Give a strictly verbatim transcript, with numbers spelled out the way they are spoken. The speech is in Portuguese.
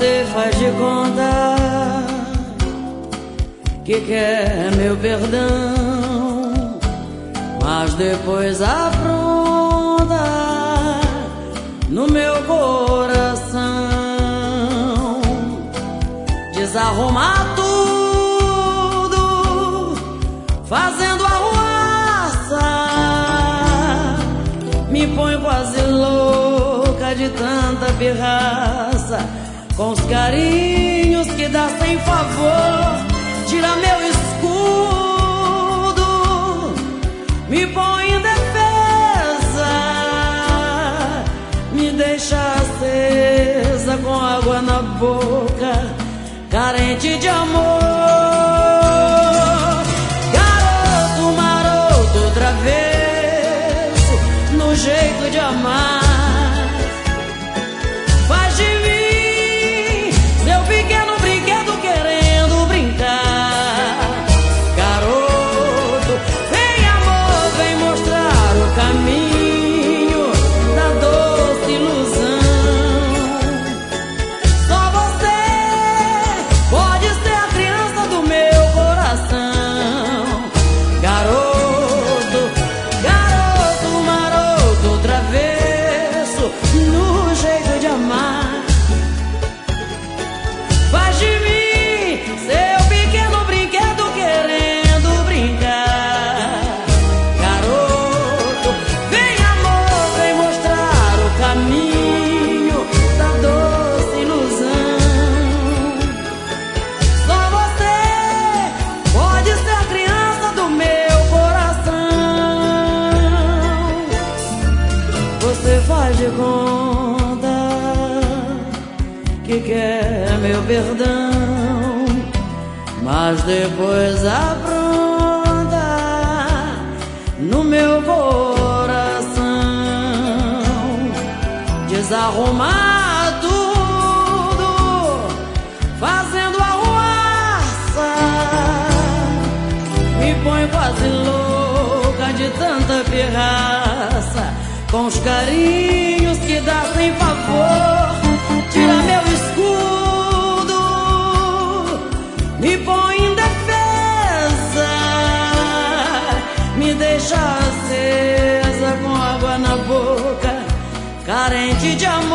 Você faz de conta que quer meu perdão, mas depois afronta no meu coração. Desarrumar tudo, fazendo arruaça, me põe quase louca de tanta pirraça. Com os carinhos que dá sem favor, tira meu escudo, me põe em defesa, me deixa acesa com água na boca, carente de amor. Garoto maroto, travesso no jeito de amar, faz de mim seu pequeno brinquedo querendo brincar. Garoto, vem amor, vem mostrar o caminho da doce ilusão. Só você pode ser a criança do meu coração. Garoto, garoto maroto, travesso no jeito de amar, faz de mim seu pequeno brinquedo querendo brincar. Garoto, vem amor, vem mostrar o caminho da doce ilusão. Só você pode ser a criança do meu coração. Você faz de conta que quer meu perdão, mas depois apronta no meu coração. Desarrumar tudo, fazendo arruaça, me põe quase louca de tanta pirraça. Com os carinhos que dá sem favor, tira meu escudo, me põe em defesa, me deixa acesa com água na boca, carente de amor.